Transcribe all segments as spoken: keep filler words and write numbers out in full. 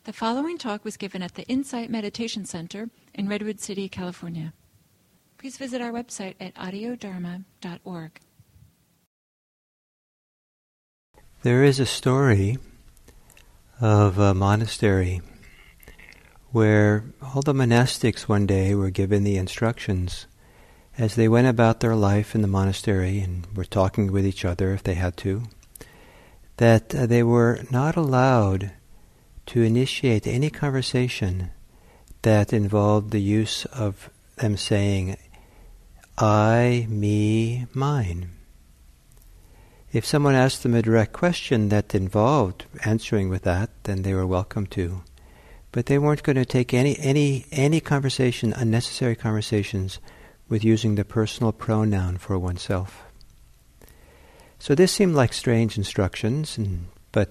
The following talk was given at the Insight Meditation Center in Redwood City, California. Please visit our website at audio dharma dot org. There is a story of a monastery where all the monastics one day were given the instructions as they went about their life in the monastery and were talking with each other if they had to, that uh, they were not allowed to initiate any conversation that involved the use of them saying, I, me, mine. If someone asked them a direct question that involved answering with that, then they were welcome to. But they weren't going to take any, any, any conversation, unnecessary conversations, with using the personal pronoun for oneself. So this seemed like strange instructions, and, but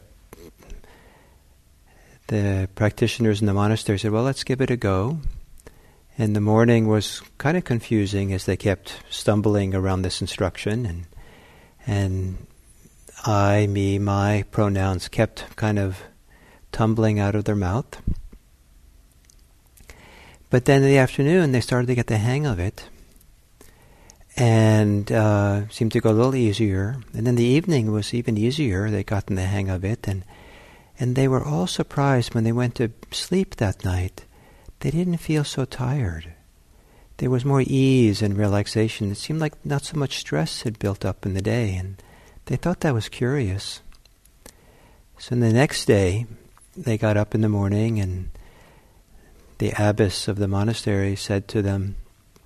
the practitioners in the monastery said, well, let's give it a go. And the morning was kind of confusing as they kept stumbling around this instruction, and and I, me, my pronouns kept kind of tumbling out of their mouth. But then in the afternoon, they started to get the hang of it, and uh, seemed to go a little easier. And then the evening was even easier. They got in the hang of it, and and they were all surprised when they went to sleep that night. They didn't feel so tired. There was more ease and relaxation. It seemed like not so much stress had built up in the day, and they thought that was curious. So the next day, they got up in the morning, and the abbess of the monastery said to them,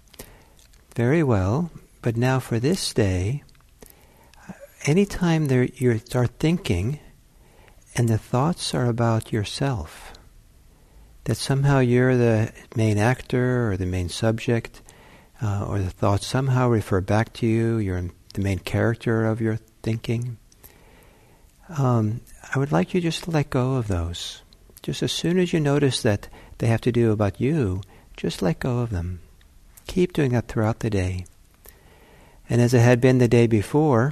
very well, but now for this day, anytime there you start thinking and the thoughts are about yourself, that somehow you're the main actor or the main subject, uh, or the thoughts somehow refer back to you, you're the main character of your thinking, um, I would like you just to let go of those. Just as soon as you notice that they have to do about you, just let go of them. Keep doing that throughout the day. And as it had been the day before,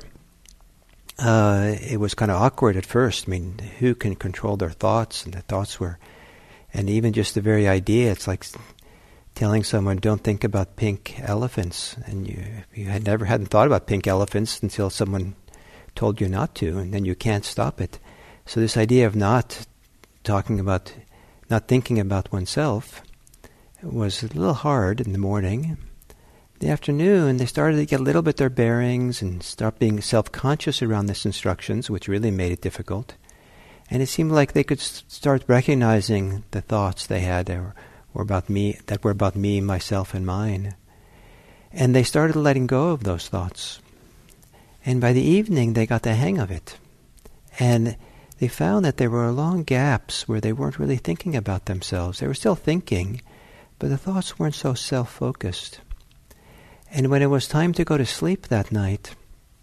uh, it was kind of awkward at first. I mean, who can control their thoughts? And the thoughts were, and even just the very idea, it's like telling someone, don't think about pink elephants. And you, you had never hadn't thought about pink elephants until someone told you not to, and then you can't stop it. So this idea of not talking about, not thinking about oneself was a little hard in the morning. In the afternoon, they started to get a little bit their bearings and start being self-conscious around these instructions, which really made it difficult. And it seemed like they could s- start recognizing the thoughts they had that were, were about me, that were about me, myself, and mine. And they started letting go of those thoughts. And by the evening, they got the hang of it. And they found that there were long gaps where they weren't really thinking about themselves. They were still thinking, but the thoughts weren't so self-focused. And when it was time to go to sleep that night,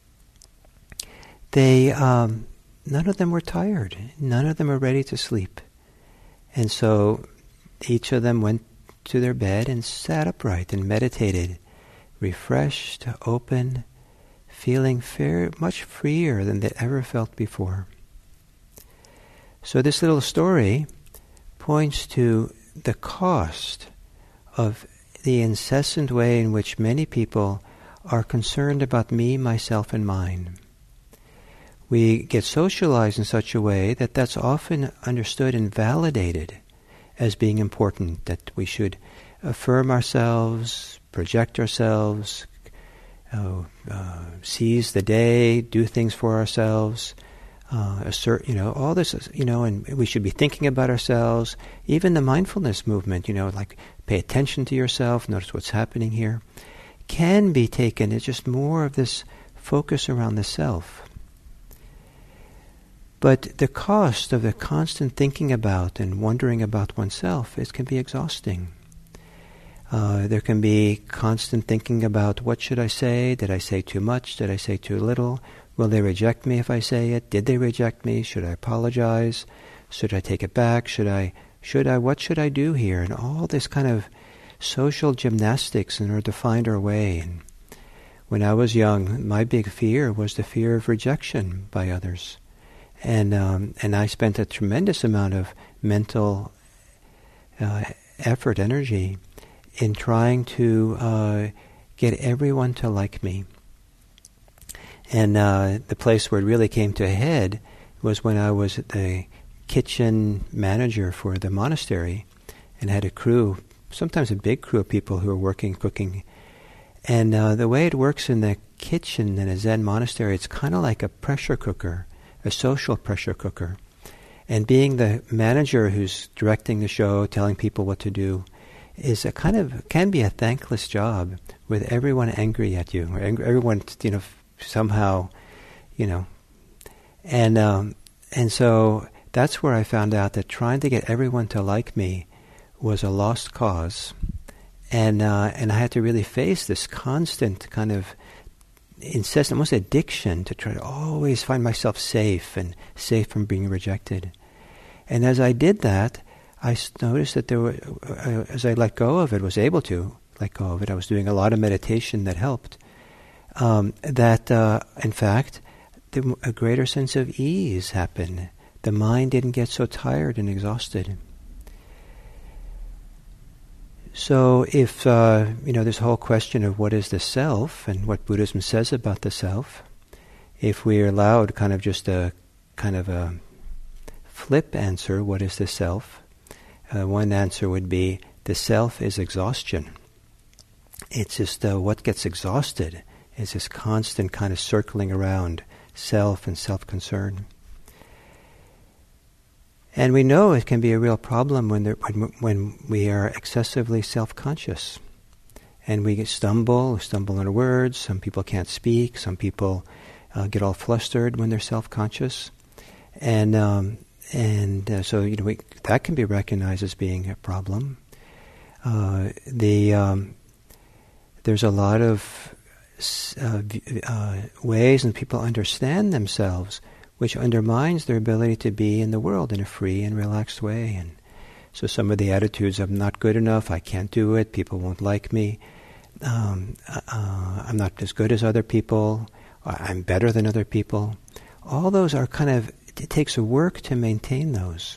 they um, none of them were tired. None of them were ready to sleep. And so each of them went to their bed and sat upright and meditated, refreshed, open, feeling fair, much freer than they ever felt before. So this little story points to the cost of the incessant way in which many people are concerned about me, myself, and mine. We get socialized in such a way that that's often understood and validated as being important, that we should affirm ourselves, project ourselves, uh, uh, seize the day, do things for ourselves, Uh, assert, you know, all this, is, you know, and we should be thinking about ourselves. Even the mindfulness movement, you know, like pay attention to yourself, notice what's happening here, can be taken as just more of this focus around the self. But the cost of the constant thinking about and wondering about oneself, it can be exhausting. Uh, there can be constant thinking about, what should I say? Did I say too much? Did I say too little? Will they reject me if I say it? Did they reject me? Should I apologize? Should I take it back? Should I, should I, what should I do here? And all this kind of social gymnastics in order to find our way. And when I was young, my big fear was the fear of rejection by others. And um, and I spent a tremendous amount of mental uh, effort, energy, in trying to uh, get everyone to like me. And uh, the place where it really came to a head was when I was the kitchen manager for the monastery and had a crew, sometimes a big crew of people who were working, cooking. And uh, the way it works in the kitchen in a Zen monastery, it's kind of like a pressure cooker, a social pressure cooker. And being the manager who's directing the show, telling people what to do, is a kind of, can be a thankless job with everyone angry at you, or everyone, you know, somehow, you know. And um, and so that's where I found out that trying to get everyone to like me was a lost cause. And uh, and I had to really face this constant kind of incessant, almost addiction to try to always find myself safe and safe from being rejected. And as I did that, I noticed that there were, uh, as I let go of it, was able to let go of it, I was doing a lot of meditation that helped, um, that uh, in fact, the, a greater sense of ease happened. The mind didn't get so tired and exhausted. So if, uh, you know, this whole question of what is the self and what Buddhism says about the self, if we are allowed kind of just a kind of a flip answer, what is the self? Uh, one answer would be, the self is exhaustion. It's just uh, what gets exhausted is this constant kind of circling around self and self-concern. And we know it can be a real problem when, there, when when we are excessively self-conscious. And we stumble, stumble on words. Some people can't speak. Some people uh, get all flustered when they're self-conscious. And um, and uh, so you know we, that can be recognized as being a problem. Uh, the um, there's a lot of uh, uh, ways in people understand themselves which undermines their ability to be in the world in a free and relaxed way. And so some of the attitudes of, I'm not good enough, I can't do it, people won't like me, um, uh, I'm not as good as other people, I'm better than other people. All those are kind of, it takes a work to maintain those.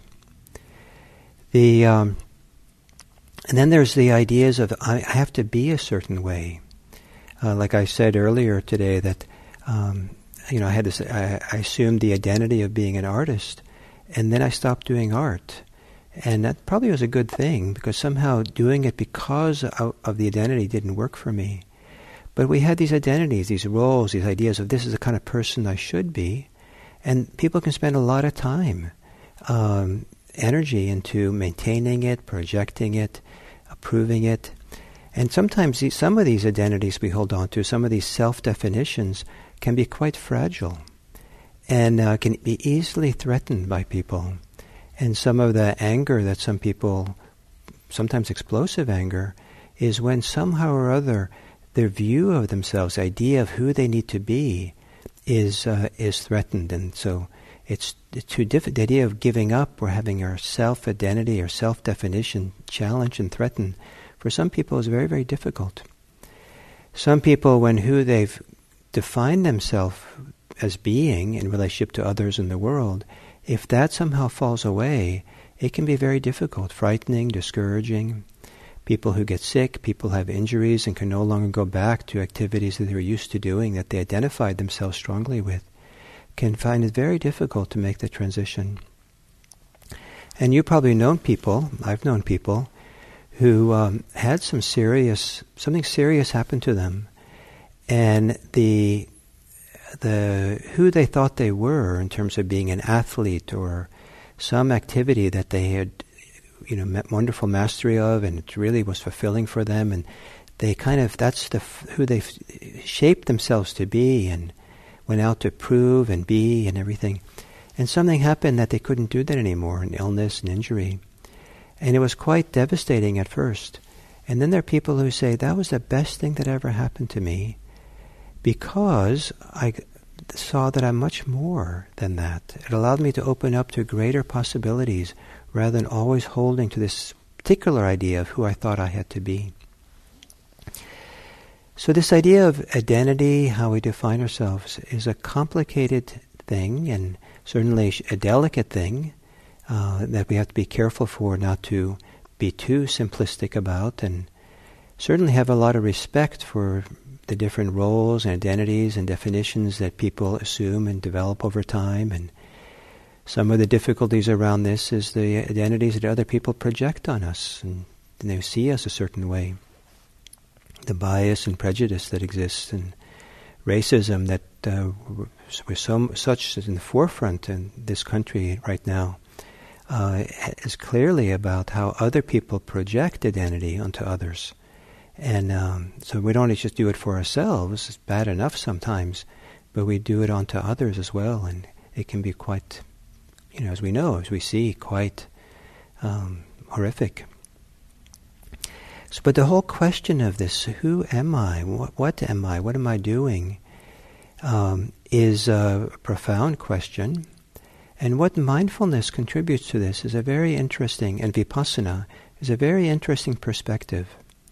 The um, and then there's the ideas of, I have to be a certain way. Uh, like I said earlier today, that um, you know, I had this, I, I assumed the identity of being an artist, and then I stopped doing art. And that probably was a good thing, because somehow doing it because of, of the identity didn't work for me. But we had these identities, these roles, these ideas of this is the kind of person I should be, and people can spend a lot of time, um, energy into maintaining it, projecting it, approving it. And sometimes these, some of these identities we hold on to, some of these self-definitions, can be quite fragile and uh, can be easily threatened by people. And some of the anger that some people, sometimes explosive anger, is when somehow or other their view of themselves, the idea of who they need to be, is uh, is threatened. And so it's too difficult. The idea of giving up or having our self-identity or self-definition challenged and threatened, for some people is very, very difficult. Some people, when who they've define themselves as being in relationship to others in the world, if that somehow falls away, it can be very difficult, frightening, discouraging. People who get sick, people who have injuries and can no longer go back to activities that they were used to doing, that they identified themselves strongly with, can find it very difficult to make the transition. And you've probably known people, I've known people, who um, had some serious, something serious happen to them. And the the who they thought they were in terms of being an athlete or some activity that they had, you know, wonderful mastery of, and it really was fulfilling for them, and they kind of that's the who they shaped themselves to be and went out to prove and be and everything. And something happened that they couldn't do that anymore, an illness, an injury, and it was quite devastating at first. And then there are people who say that was the best thing that ever happened to me, because I saw that I'm much more than that. It allowed me to open up to greater possibilities rather than always holding to this particular idea of who I thought I had to be. So this idea of identity, how we define ourselves, is a complicated thing, and certainly a delicate thing uh, that we have to be careful for not to be too simplistic about, and certainly have a lot of respect for the different roles and identities and definitions that people assume and develop over time. And some of the difficulties around this is the identities that other people project on us, and, and they see us a certain way. The bias and prejudice that exists, and racism that uh, we're so such in the forefront in this country right now, uh, is clearly about how other people project identity onto others. And um, so we don't just do it for ourselves, it's bad enough sometimes, but we do it onto others as well, and it can be quite, you know, as we know, as we see, quite um, horrific. So, but the whole question of this, who am I, what, what am I, what am I doing, um, is a profound question. And what mindfulness contributes to this is a very interesting, and vipassana is a very interesting perspective.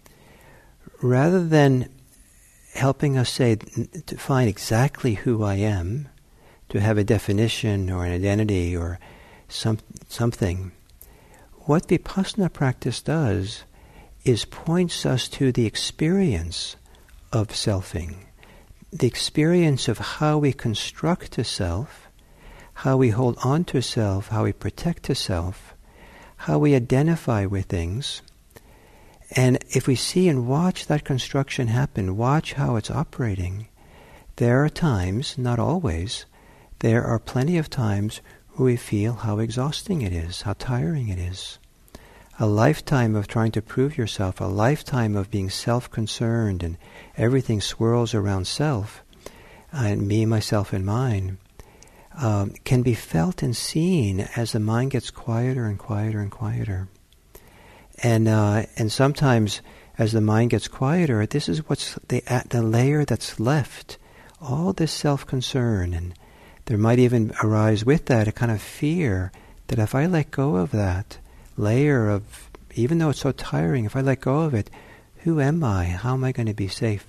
Rather than helping us say, to find exactly who I am, to have a definition or an identity or some something, what vipassana practice does is points us to the experience of selfing, the experience of how we construct a self, how we hold on to self, how we protect a self, how we identify with things. And if we see and watch that construction happen, watch how it's operating, there are times, not always, there are plenty of times where we feel how exhausting it is, how tiring it is. A lifetime of trying to prove yourself, a lifetime of being self-concerned and everything swirls around self, and me, myself, and mine, um, can be felt and seen as the mind gets quieter and quieter and quieter. And uh, and sometimes, as the mind gets quieter, this is what's the uh, the layer that's left. All this self-concern, and there might even arise with that a kind of fear that if I let go of that layer of, even though it's so tiring, if I let go of it, who am I? How am I going to be safe?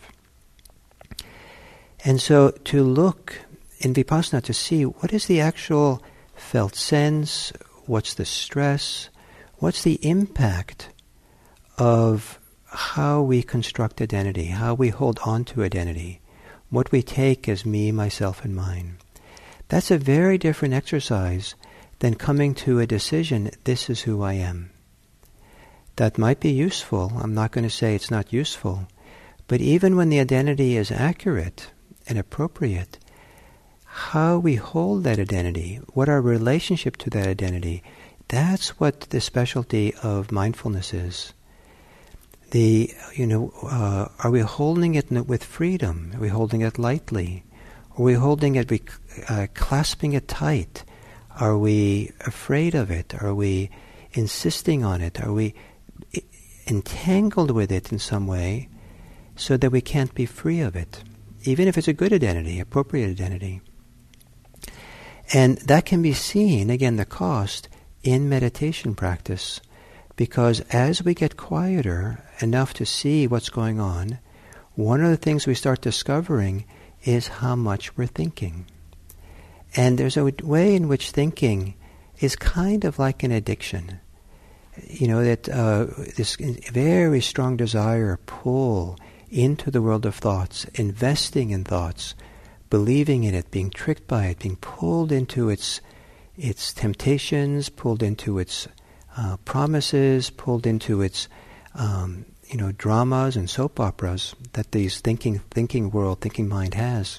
And so to look in vipassana to see what is the actual felt sense, what's the stress, what's the impact of how we construct identity, how we hold on to identity, what we take as me, myself, and mine. That's a very different exercise than coming to a decision, this is who I am. That might be useful. I'm not going to say it's not useful. But even when the identity is accurate and appropriate, how we hold that identity, what our relationship to that identity, that's what the specialty of mindfulness is. The, you know, uh, are we holding it with freedom? Are we holding it lightly? Are we holding it, uh, clasping it tight? Are we afraid of it? Are we insisting on it? Are we I- entangled with it in some way so that we can't be free of it? Even if it's a good identity, appropriate identity. And that can be seen, again, the cost, in meditation practice. Because as we get quieter enough to see what's going on, one of the things we start discovering is how much we're thinking. And there's a way in which thinking is kind of like an addiction. You know, that uh, this very strong desire, pull into the world of thoughts, investing in thoughts, believing in it, being tricked by it, being pulled into its its temptations, pulled into its uh, promises, pulled into its um, you know dramas and soap operas that these thinking thinking world, thinking mind has.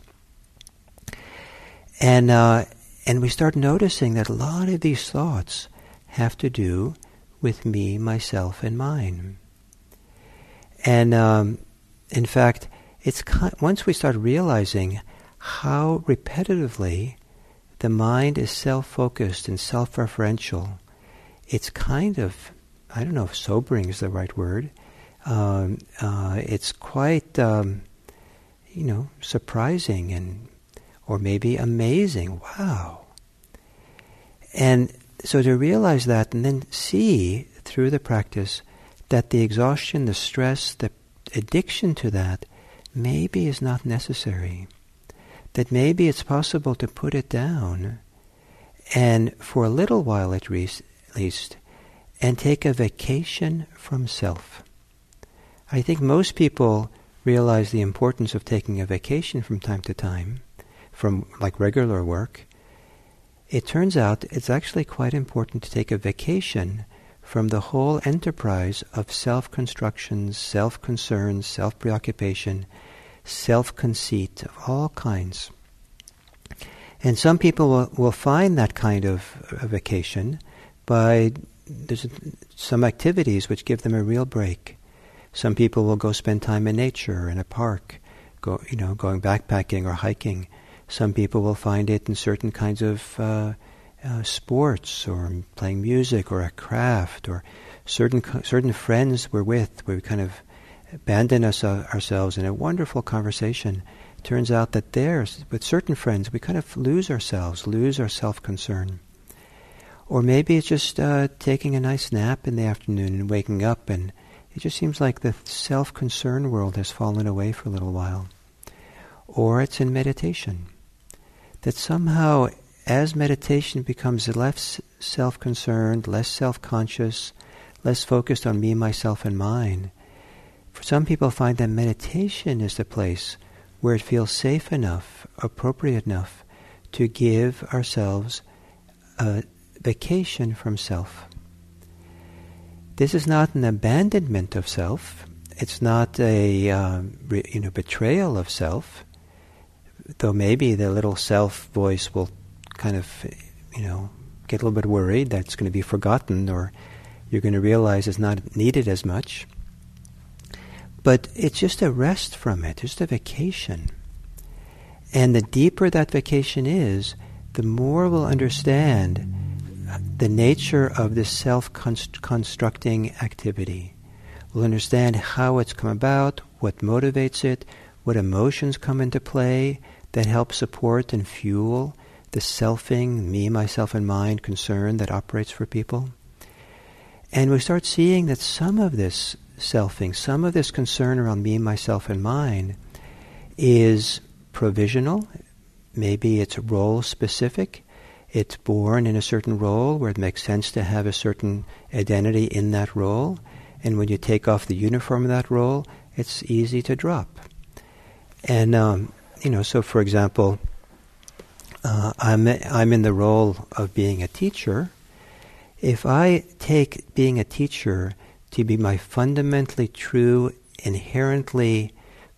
And uh, and we start noticing that a lot of these thoughts have to do with me, myself, and mine. And um, in fact, it's once we start realizing how repetitively the mind is self-focused and self-referential, it's kind of, I don't know if sobering is the right word. Um, uh, it's quite, um, you know, surprising and or maybe amazing. Wow. And so to realize that and then see through the practice that the exhaustion, the stress, the addiction to that maybe is not necessary. that maybe it's possible to put it down and for a little while at least, and take a vacation from self. I think most people realize the importance of taking a vacation from time to time, from like regular work. It turns out it's actually quite important to take a vacation from the whole enterprise of self-constructions, self-concerns, self-preoccupation, self-conceit of all kinds. And some people will, will find that kind of a vacation by there's some activities which give them a real break. Some people will go spend time in nature, in a park, go you know, going backpacking or hiking. Some people will find it in certain kinds of uh, uh, sports, or playing music, or a craft, or certain certain friends we're with, where we kind of abandon us, uh, ourselves in a wonderful conversation. It turns out that there's, with certain friends, we kind of lose ourselves, lose our self-concern. Or maybe it's just uh, taking a nice nap in the afternoon and waking up, and it just seems like the self-concern world has fallen away for a little while. Or it's in meditation. That somehow, as meditation becomes less self-concerned, less self-conscious, less focused on me, myself, and mine, for some people find that meditation is the place where it feels safe enough, appropriate enough, to give ourselves a vacation from self. This is not an abandonment of self. It's not a uh, re, you know betrayal of self. Though maybe the little self voice will kind of you know get a little bit worried that it's going to be forgotten, or you're going to realize it's not needed as much. But it's just a rest from it, just a vacation. And the deeper that vacation is, the more we'll understand the nature of this self-constructing activity. We'll understand how it's come about, what motivates it, what emotions come into play that help support and fuel the selfing, me, myself, and mine concern that operates for people. And we start seeing that some of this selfing, some of this concern around me, myself, and mine is provisional. Maybe it's role-specific. It's born in a certain role where it makes sense to have a certain identity in that role. And when you take off the uniform of that role, it's easy to drop. And, um, you know, so for example, uh, I'm, I'm in the role of being a teacher. If I take being a teacher to be my fundamentally true, inherently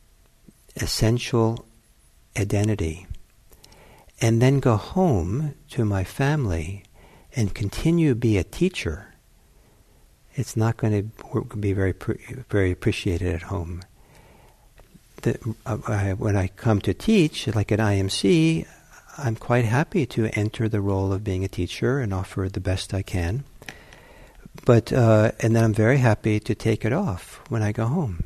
essential identity, and then go home to my family and continue to be a teacher, it's not going to be very very appreciated at home. The, uh, I, when I come to teach, like at I M C, I'm quite happy to enter the role of being a teacher and offer the best I can. But uh, and then I'm very happy to take it off when I go home.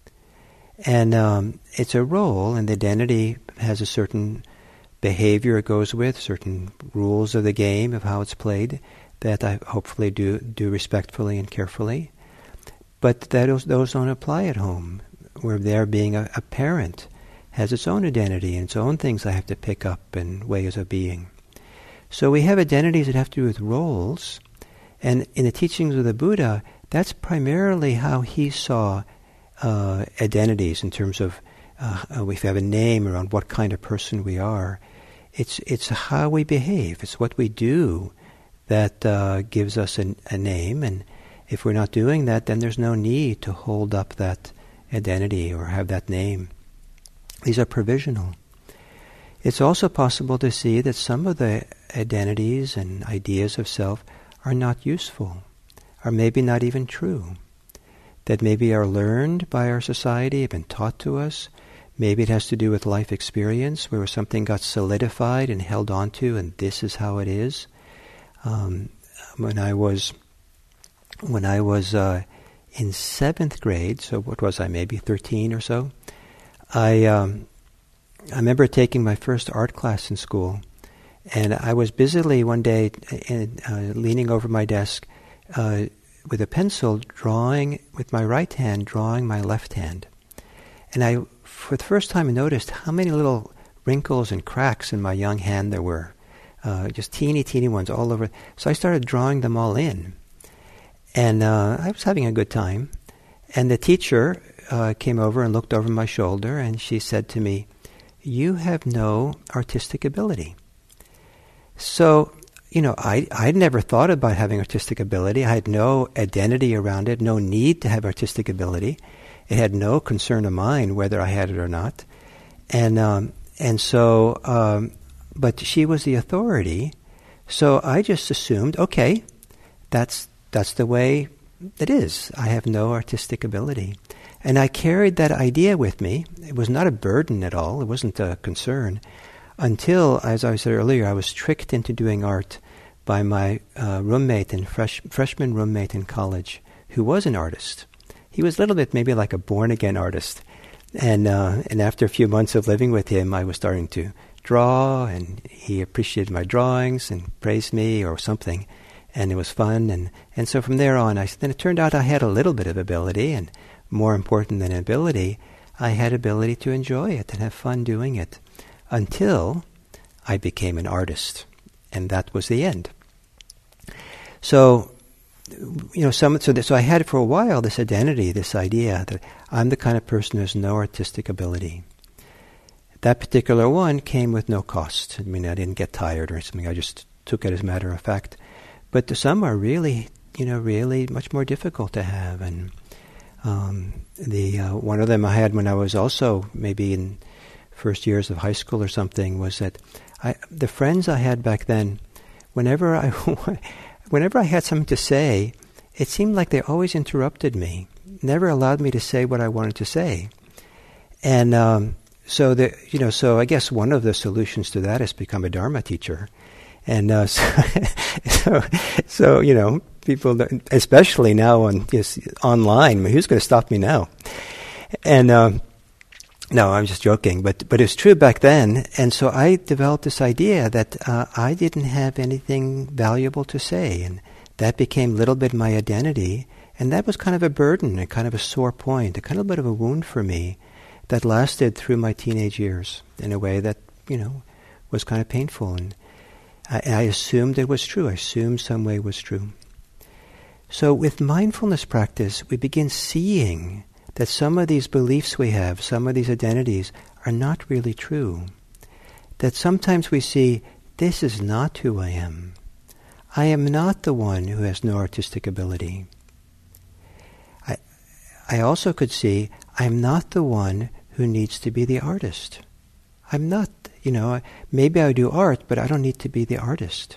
And um, it's a role, and the identity has a certain behavior it goes with, certain rules of the game of how it's played that I hopefully do do respectfully and carefully. But that those, those don't apply at home, where there being a, a parent has its own identity and its own things I have to pick up and ways of being. So we have identities that have to do with roles. And in the teachings of the Buddha, that's primarily how he saw uh, identities in terms of uh, if we have a name around what kind of person we are. It's it's how we behave. It's what we do that uh, gives us a, a name. And if we're not doing that, then there's no need to hold up that identity or have that name. These are provisional. It's also possible to see that some of the identities and ideas of self are not useful, or maybe not even true, that maybe are learned by our society, have been taught to us. Maybe it has to do with life experience, where something got solidified and held onto, and this is how it is. Um, when I was when I was uh, in seventh grade, so what was I, maybe thirteen or so, I um, I remember taking my first art class in school. And I was busily one day uh, leaning over my desk uh, with a pencil, drawing with my right hand, drawing my left hand. And I, for the first time, noticed how many little wrinkles and cracks in my young hand there were. Uh, just teeny, teeny ones all over. So I started drawing them all in. And uh, I was having a good time. And the teacher uh, came over and looked over my shoulder, and she said to me, "You have no artistic ability." So, you know, I, I'd never thought about having artistic ability. I had no identity around it, no need to have artistic ability. It had no concern of mine whether I had it or not. And um, and so, um, but she was the authority, so I just assumed, okay, that's that's the way it is. I have no artistic ability. And I carried that idea with me. It was not a burden at all. It wasn't a concern. Until, as I said earlier, I was tricked into doing art by my uh, roommate and fresh, freshman roommate in college, who was an artist. He was a little bit maybe like a born-again artist. And uh, and after a few months of living with him, I was starting to draw, and he appreciated my drawings and praised me or something. And it was fun. And, and so from there on, I, then it turned out I had a little bit of ability, and more important than ability, I had ability to enjoy it and have fun doing it. Until I became an artist, and that was the end. So, you know, some, so, th- so I had for a while this identity, this idea that I'm the kind of person who has no artistic ability. That particular one came with no cost. I mean, I didn't get tired or something. I just took it as a matter of fact. But some are really, you know, really much more difficult to have. And um, the uh, one of them I had when I was also maybe in first years of high school or something was that I, the friends I had back then, whenever I, whenever I had something to say, it seemed like they always interrupted me, never allowed me to say what I wanted to say. And um, so, the, you know, so I guess one of the solutions to that is become a Dharma teacher. And uh, so, so, so, you know, people, especially now on just online, I mean, who's going to stop me now? And um, no, I'm just joking, but but it's true back then. And so I developed this idea that uh, I didn't have anything valuable to say, and that became a little bit my identity. And that was kind of a burden, and kind of a sore point, a kind of a bit of a wound for me that lasted through my teenage years in a way that, you know, was kind of painful. And I, I assumed it was true. I assumed some way it was true. So with mindfulness practice, we begin seeing that some of these beliefs we have, some of these identities, are not really true. That sometimes we see, this is not who I am. I am not the one who has no artistic ability. I, I also could see, I'm not the one who needs to be the artist. I'm not, you know, maybe I do art, but I don't need to be the artist.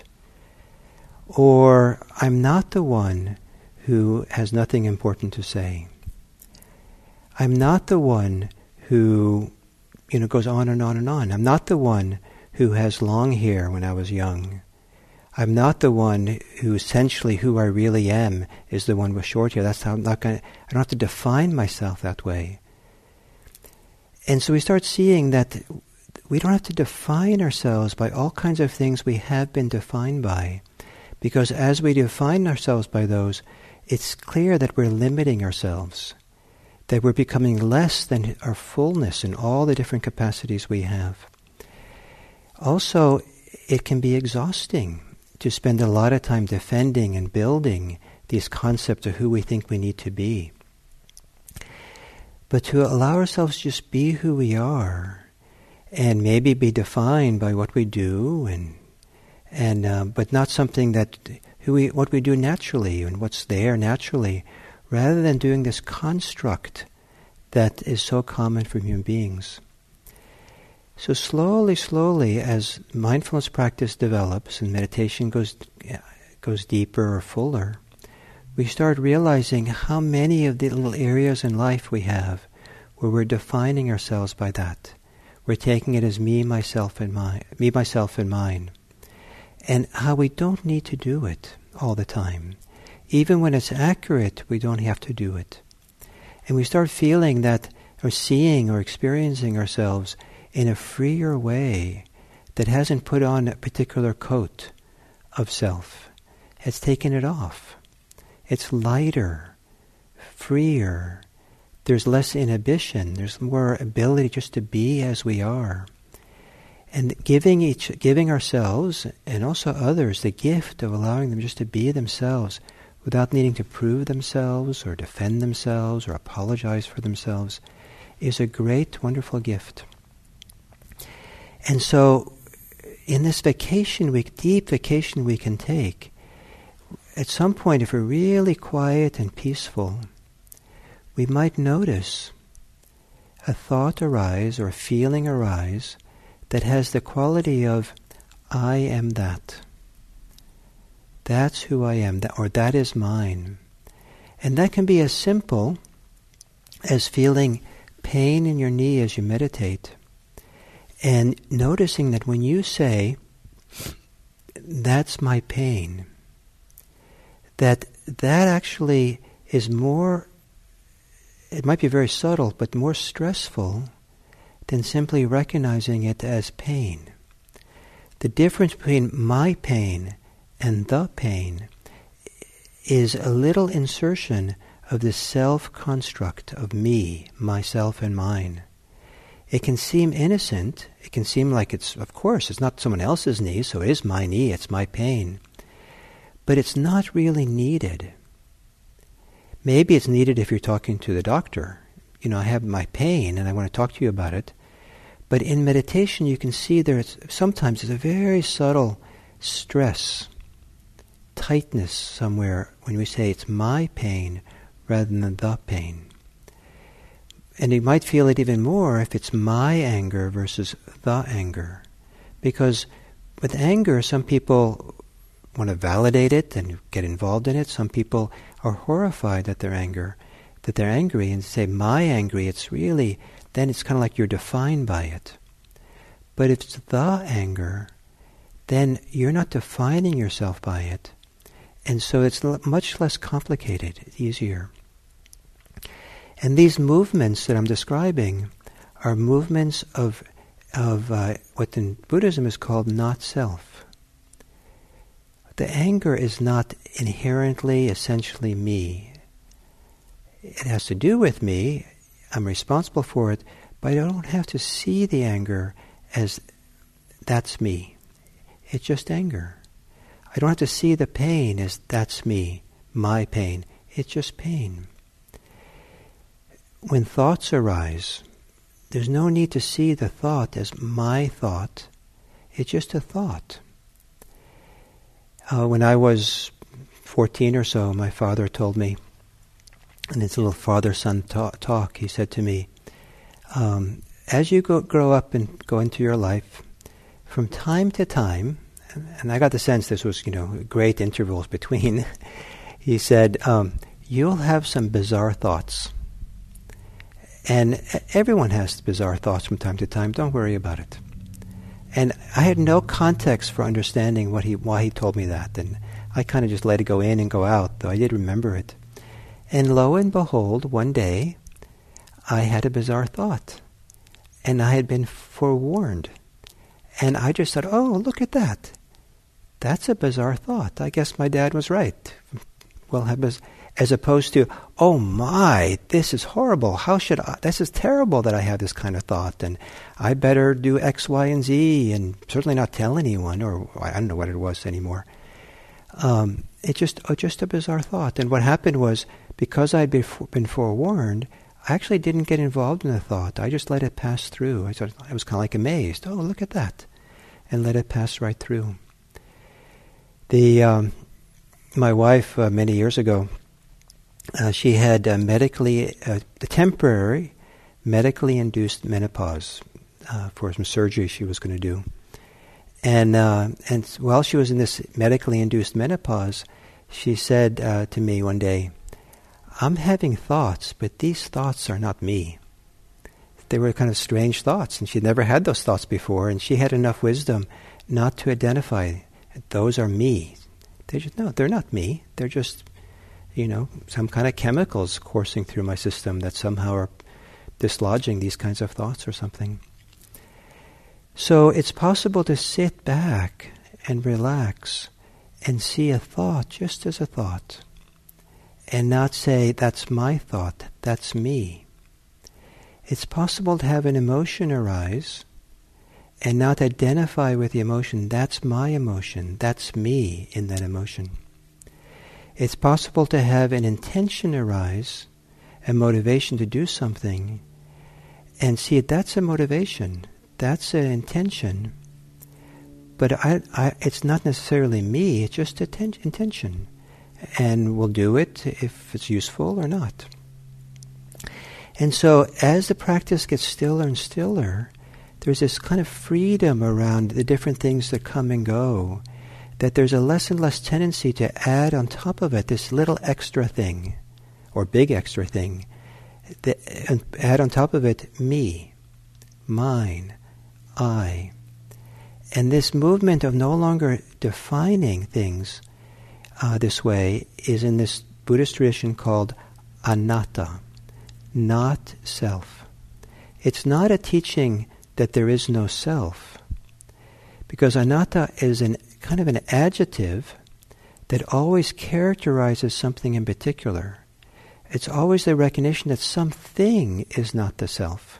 Or I'm not the one who has nothing important to say. I'm not the one who, you know, goes on and on and on. I'm not the one who has long hair when I was young. I'm not the one who essentially who I really am is the one with short hair. That's how I'm not going. I don't have to define myself that way. And so we start seeing that we don't have to define ourselves by all kinds of things we have been defined by, because as we define ourselves by those, it's clear that we're limiting ourselves, that we're becoming less than our fullness in all the different capacities we have. Also, it can be exhausting to spend a lot of time defending and building these concepts of who we think we need to be. But to allow ourselves to just be who we are, and maybe be defined by what we do, and and uh, but not something that who we what we do naturally and what's there naturally, rather than doing this construct that is so common for human beings. So slowly, slowly, as mindfulness practice develops and meditation goes goes deeper or fuller, we start realizing how many of the little areas in life we have where we're defining ourselves by that. We're taking it as me, myself, and mine, me, myself, and mine. And how we don't need to do it all the time. Even when it's accurate, we don't have to do it. And we start feeling that, or seeing or experiencing ourselves in a freer way that hasn't put on a particular coat of self. It's taken it off. It's lighter, freer. There's less inhibition. There's more ability just to be as we are. And giving each, giving ourselves and also others the gift of allowing them just to be themselves without needing to prove themselves or defend themselves or apologize for themselves is a great, wonderful gift. And so, in this vacation week, deep vacation we can take, at some point, if we're really quiet and peaceful, we might notice a thought arise or a feeling arise that has the quality of, I am that. That's who I am, that, or that is mine. And that can be as simple as feeling pain in your knee as you meditate, and noticing that when you say, that's my pain, that that actually is more, it might be very subtle, but more stressful than simply recognizing it as pain. The difference between my pain and the pain is a little insertion of the self-construct of me, myself, and mine. It can seem innocent. It can seem like it's, of course, it's not someone else's knee, so it is my knee, it's my pain. But it's not really needed. Maybe it's needed if you're talking to the doctor. You know, I have my pain and I want to talk to you about it. But in meditation you can see there is sometimes there's a very subtle stress, tightness somewhere when we say it's my pain rather than the pain. And you might feel it even more if it's my anger versus the anger. Because with anger, some people want to validate it and get involved in it. Some people are horrified at their anger, that they're angry, and say, my angry, it's really, then it's kind of like you're defined by it. But if it's the anger, then you're not defining yourself by it. And so it's much less complicated, easier. And these movements that I'm describing are movements of of uh, what in Buddhism is called not self. The anger is not inherently, essentially me. It has to do with me. I'm responsible for it, but I don't have to see the anger as that's me. It's just anger. I don't have to see the pain as that's me, my pain. It's just pain. When thoughts arise, there's no need to see the thought as my thought. It's just a thought. Uh, when I was fourteen or so, my father told me, in his little father-son ta- talk, he said to me, um, as you go, grow up and go into your life, from time to time, and, and I got the sense this was, you know, great intervals between, he said, um, you'll have some bizarre thoughts. And everyone has bizarre thoughts from time to time. Don't worry about it. And I had no context for understanding what he, why he told me that. And I kind of just let it go in and go out, though I did remember it. And lo and behold, one day, I had a bizarre thought. And I had been forewarned. And I just thought, oh, look at that. That's a bizarre thought. I guess my dad was right. Well, I was... As opposed to, oh my, this is horrible. How should I, this is terrible that I have this kind of thought, and I better do X, Y, and Z, and certainly not tell anyone, or I don't know what it was anymore. Um, it's just, oh, just a bizarre thought. And what happened was, because I'd been, been forewarned, I actually didn't get involved in the thought. I just let it pass through. I, sort of, I was kind of like amazed. Oh, look at that. And let it pass right through. The um, my wife, uh, many years ago, Uh, she had uh, medically, uh, the temporary, medically induced menopause uh, for some surgery she was going to do. And uh, and while she was in this medically induced menopause, she said uh, to me one day, I'm having thoughts, but these thoughts are not me. They were kind of strange thoughts, and she'd never had those thoughts before, and she had enough wisdom not to identify, those are me. They just, no, they're not me. They're just... you know, some kind of chemicals coursing through my system that somehow are dislodging these kinds of thoughts or something. So it's possible to sit back and relax and see a thought just as a thought and not say, that's my thought, that's me. It's possible to have an emotion arise and not identify with the emotion. That's my emotion. That's me in that emotion. It's possible to have an intention arise, a motivation to do something, and see that's a motivation, that's an intention, but I, I, it's not necessarily me, it's just an ten- intention. And we'll do it if it's useful or not. And so as the practice gets stiller and stiller, there's this kind of freedom around the different things that come and go, that there's a less and less tendency to add on top of it this little extra thing, or big extra thing, that, and add on top of it me, mine, I. And this movement of no longer defining things uh, this way is in this Buddhist tradition called anatta, not self. It's not a teaching that there is no self, because anatta is an kind of an adjective that always characterizes something in particular. It's always the recognition that something is not the self.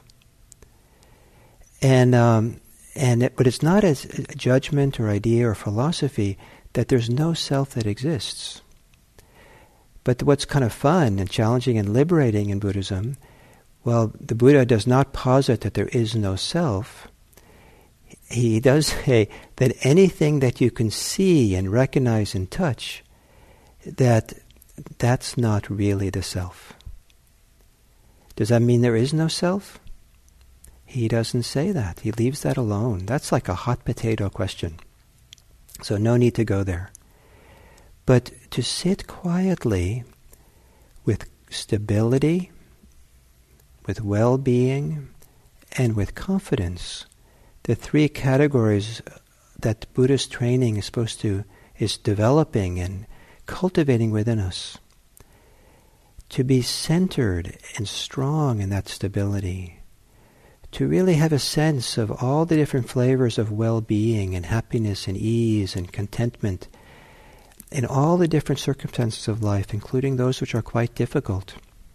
And um, and it, but it's not as a judgment or idea or philosophy that there's no self that exists. But what's kind of fun and challenging and liberating in Buddhism, well, the Buddha does not posit that there is no self. He does say that anything that you can see and recognize and touch, that that's not really the self. Does that mean there is no self? He doesn't say that. He leaves that alone. That's like a hot potato question. So no need to go there. But to sit quietly with stability, with well-being, and with confidence, the three categories that Buddhist training is supposed to, is developing and cultivating within us. To be centered and strong in that stability. To really have a sense of all the different flavors of well-being and happiness and ease and contentment in all the different circumstances of life, including those which are quite difficult.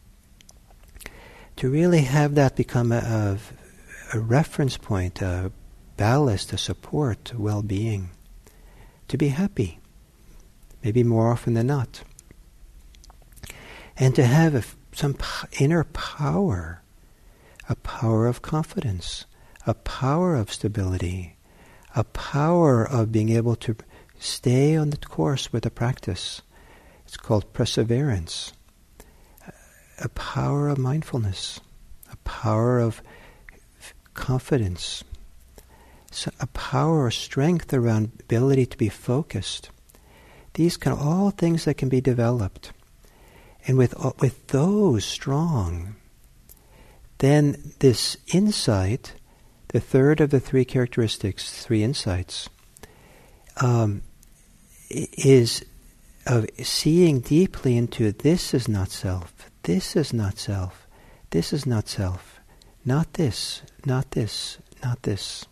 To really have that become a, a, a reference point, a ballast, a support to well-being. To be happy, maybe more often than not. And to have a, some p- inner power, a power of confidence, a power of stability, a power of being able to stay on the course with the practice. It's called perseverance. A power of mindfulness, a power of f- confidence, so a power or strength around ability to be focused. These can all things that can be developed. And with uh, with those strong, then this insight, the third of the three characteristics, three insights, um, is of seeing deeply into this is not self, this is not self, this is not self, not this, not this, not this.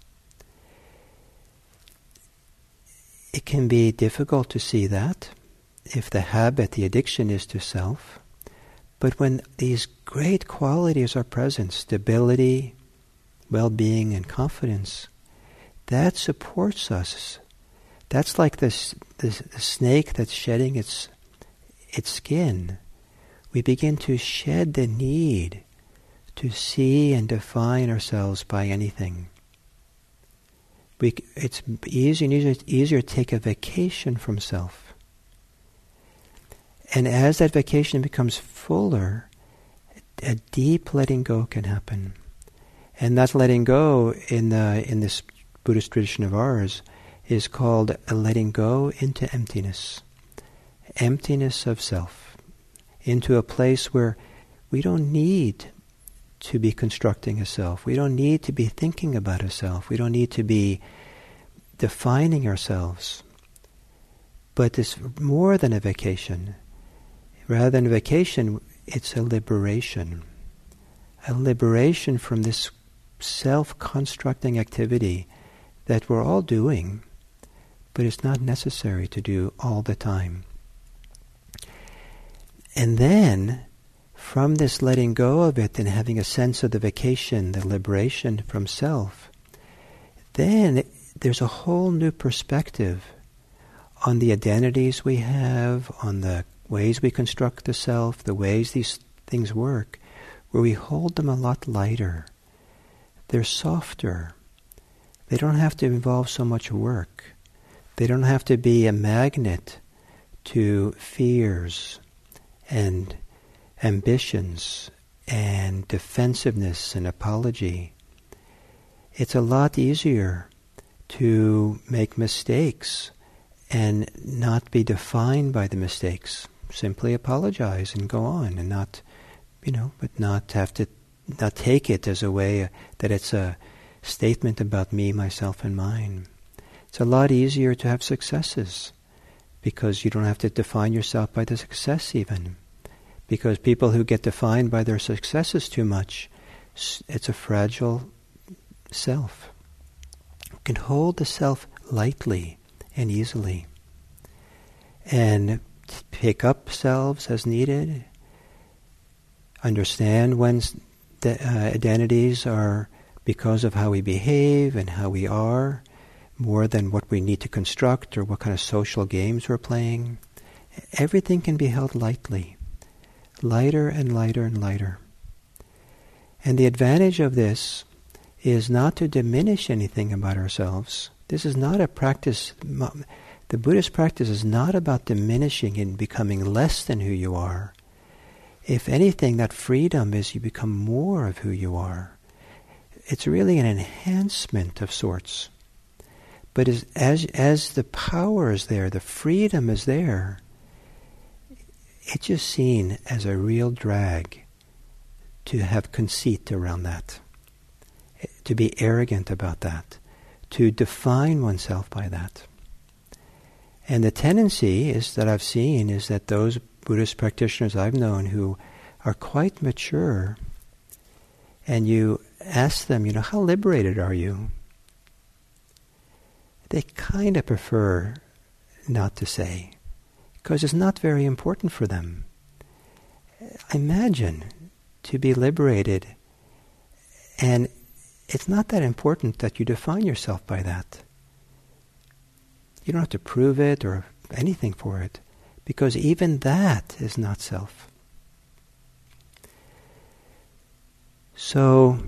It can be difficult to see that if the habit, the addiction is to self. But when these great qualities are present, stability, well-being, and confidence, that supports us. That's like this, this the snake that's shedding its its skin. We begin to shed the need to see and define ourselves by anything. We, it's easier and easier, easier to take a vacation from self. And as that vacation becomes fuller, a deep letting go can happen. And that letting go in the in this Buddhist tradition of ours is called a letting go into emptiness. Emptiness of self. Into a place where we don't need to be constructing a self. We don't need to be thinking about a self. We don't need to be defining ourselves. But it's more than a vacation. Rather than a vacation, it's a liberation. A liberation from this self-constructing activity that we're all doing, but it's not necessary to do all the time. And then, from this letting go of it and having a sense of the vacation, the liberation from self, then there's a whole new perspective on the identities we have, on the ways we construct the self, the ways these things work, where we hold them a lot lighter. They're softer. They don't have to involve so much work. They don't have to be a magnet to fears and ambitions and defensiveness and apology. It's a lot easier to make mistakes and not be defined by the mistakes. Simply apologize and go on, and not, you know, but not have to, not take it as a way that it's a statement about me, myself, and mine. It's a lot easier to have successes because you don't have to define yourself by the success even. Because people who get defined by their successes too much, it's a fragile self. You can hold the self lightly and easily and pick up selves as needed, understand when the uh, identities are because of how we behave and how we are, more than what we need to construct or what kind of social games we're playing. Everything can be held lightly, lighter and lighter and lighter. And the advantage of this is not to diminish anything about ourselves. This is not a practice. The Buddhist practice is not about diminishing and becoming less than who you are. If anything, that freedom is you become more of who you are. It's really an enhancement of sorts. But as, as, as the power is there, the freedom is there, it's just seen as a real drag to have conceit around that, to be arrogant about that, to define oneself by that. And the tendency is that I've seen is that those Buddhist practitioners I've known who are quite mature, and you ask them, you know, how liberated are you? They kind of prefer not to say, because it's not very important for them. Imagine to be liberated, and it's not that important that you define yourself by that. You don't have to prove it or anything for it, because even that is not self. So,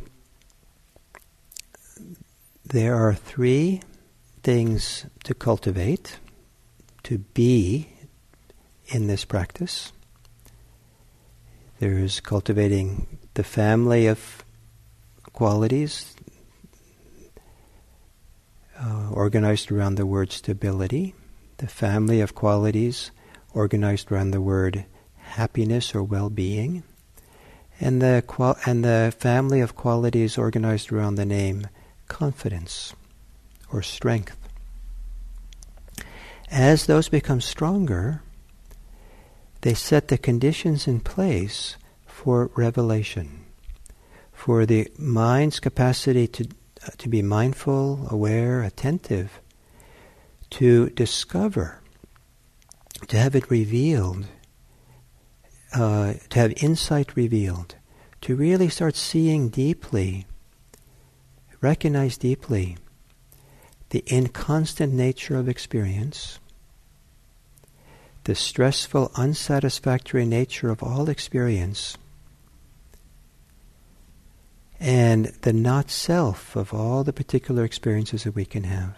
there are three things to cultivate, to be in this practice. There is cultivating the family of qualities uh, organized around the word stability, the family of qualities organized around the word happiness or well-being, and the qual- and the family of qualities organized around the name confidence or strength. As those become stronger, they set the conditions in place for revelation, for the mind's capacity to uh, to be mindful, aware, attentive, to discover, to have it revealed, uh, to have insight revealed, to really start seeing deeply, recognize deeply the inconstant nature of experience, the stressful, unsatisfactory nature of all experience, and the not-self of all the particular experiences that we can have.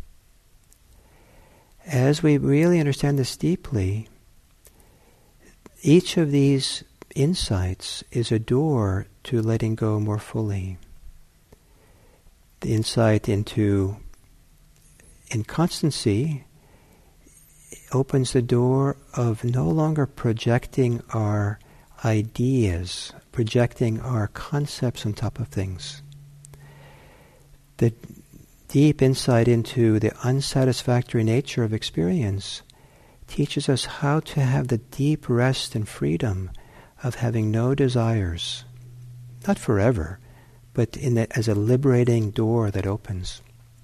As we really understand this deeply, each of these insights is a door to letting go more fully. The insight into inconstancy opens the door of no longer projecting our ideas, projecting our concepts on top of things. The deep insight into the unsatisfactory nature of experience teaches us how to have the deep rest and freedom of having no desires, not forever, but in the, as a liberating door that opens.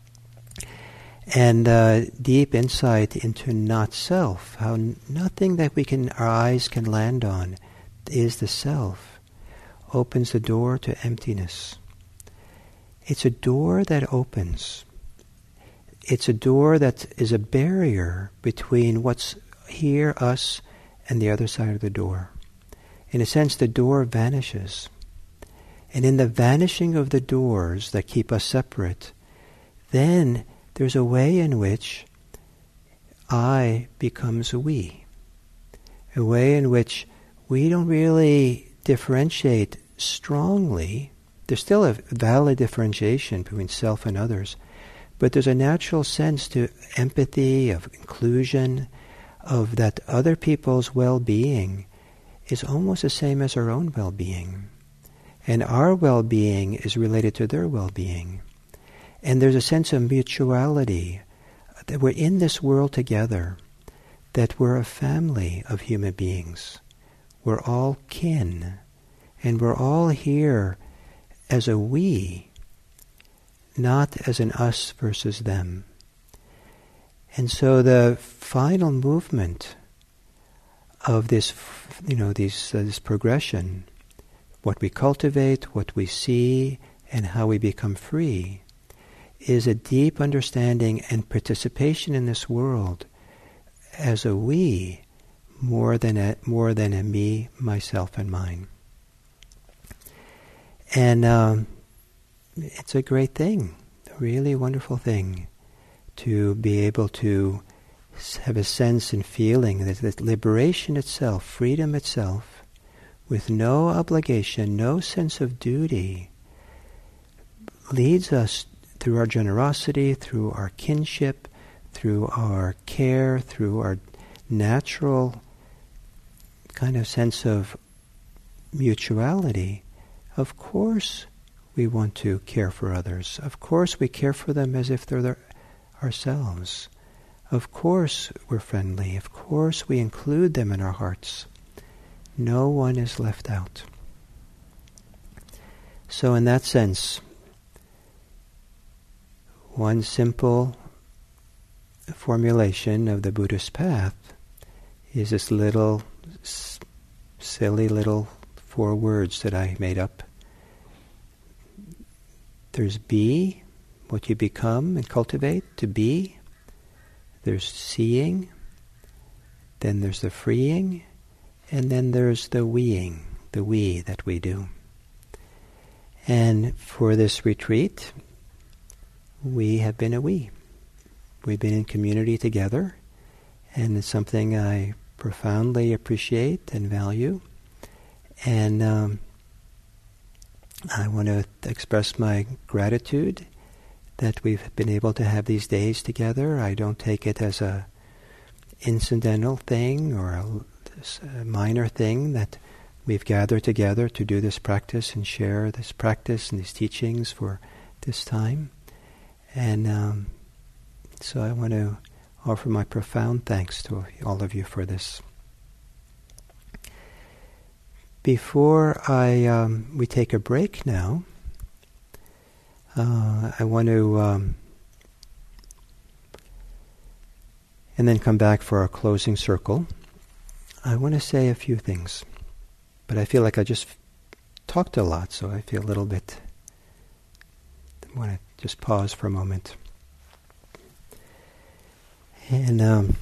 And uh, deep insight into not self, how n- nothing that we can, our eyes can land on is the self, opens the door to emptiness. It's a door that opens it's a door that is a barrier between what's here, us, and the other side of the door. In a sense, the door vanishes. And in the vanishing of the doors that keep us separate, then there's a way in which I becomes a we. A way in which we don't really differentiate strongly. There's still a valid differentiation between self and others, but there's a natural sense to empathy, of inclusion, of that other people's well-being is almost the same as our own well-being. And our well-being is related to their well-being. And there's a sense of mutuality, that we're in this world together, that we're a family of human beings. We're all kin, and we're all here as a we, not as an us versus them. And so the final movement of this, you know, these, uh, this progression, what we cultivate, what we see, and how we become free, is a deep understanding and participation in this world as a we, more than a, more than a me, myself, and mine. And um, it's a great thing, a really wonderful thing, to be able to have a sense and feeling that, that liberation itself, freedom itself, with no obligation, no sense of duty, leads us through our generosity, through our kinship, through our care, through our natural kind of sense of mutuality. Of course we want to care for others. Of course we care for them as if they're their, ourselves. Of course we're friendly. Of course we include them in our hearts. No one is left out. So in that sense, one simple formulation of the Buddhist path is this little, s- silly little four words that I made up. There's be, what you become and cultivate to be. There's seeing. Then there's the freeing. And then there's the weeing, the we that we do. And for this retreat, we have been a we. We've been in community together, and it's something I profoundly appreciate and value. And um, I want to express my gratitude that we've been able to have these days together. I don't take it as a incidental thing or a, a minor thing that we've gathered together to do this practice and share this practice and these teachings for this time. And um, so I want to offer my profound thanks to all of you for this. Before I um, we take a break now, uh, I want to, um, and then come back for our closing circle. I want to say a few things, but I feel like I just talked a lot, so I feel a little bit, I want to just pause for a moment. And um,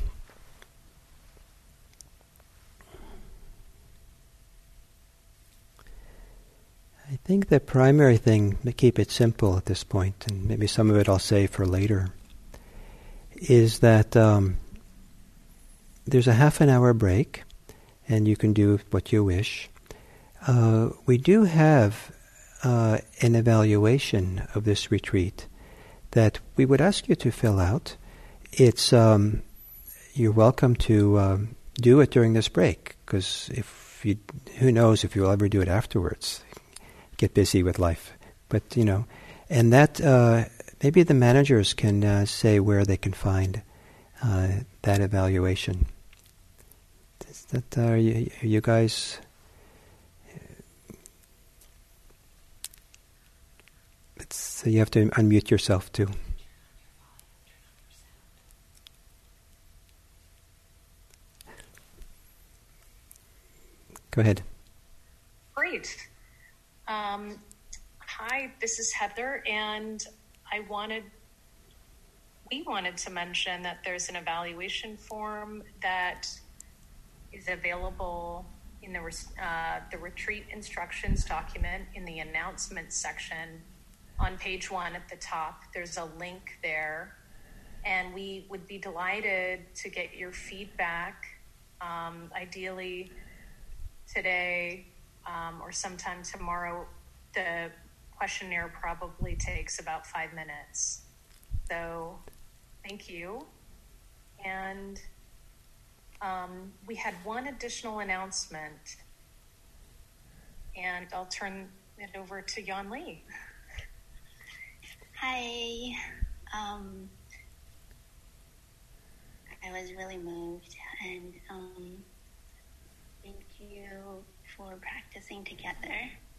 I think the primary thing, to keep it simple at this point, and maybe some of it I'll say for later, is that um, there's a half an hour break, and you can do what you wish. Uh, we do have uh, an evaluation of this retreat that we would ask you to fill out. It's um, you're welcome to um, do it during this break, because if you, who knows if you'll ever do it afterwards. Get busy with life, but you know, and that uh, maybe the managers can uh, say where they can find uh, that evaluation. Is that uh, are you, are you guys? It's, so you have to unmute yourself too. Go ahead. Great. Um, hi, this is Heather, and I wanted we wanted to mention that there's an evaluation form that is available in the uh, the retreat instructions document in the announcements section on page one at the top. There's a link there, and we would be delighted to get your feedback, um, ideally today um, or sometime tomorrow. The questionnaire probably takes about five minutes. So thank you. And um, we had one additional announcement, and I'll turn it over to Yan Lee. Hi. Um, I was really moved, and um, thank you for practicing together.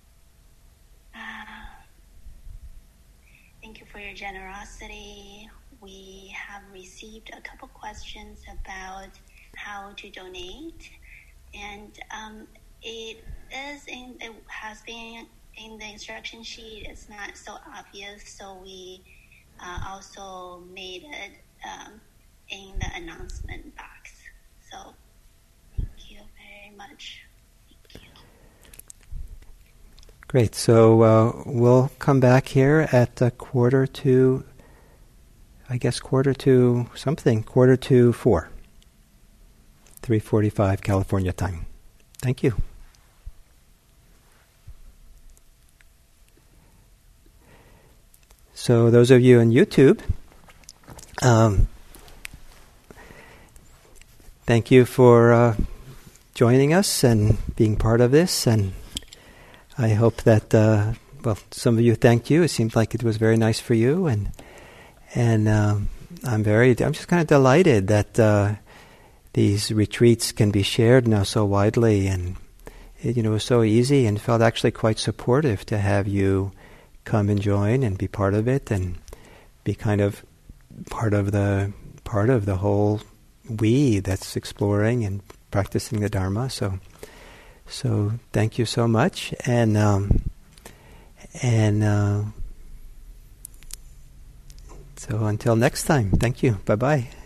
Uh, thank you for your generosity. We have received a couple questions about how to donate, and um, it is in it has been in the instruction sheet. It's not so obvious, so we uh, also made it um, in the announcement box. So thank you very much. Thank you. Great. So uh, we'll come back here at a quarter to, I guess quarter to something, quarter to four. three forty-five California time. Thank you. So those of you on YouTube, um, thank you for uh, joining us and being part of this. And I hope that, uh, well, some of you thanked you. It seemed like it was very nice for you. And and um, I'm very, I'm just kind of delighted that uh, these retreats can be shared now so widely. And it, you know, it was so easy and felt actually quite supportive to have you come and join and be part of it and be kind of part of the part of the whole we that's exploring and practicing the Dharma. So, so thank you so much, and um, and uh, so until next time, thank you. Bye bye.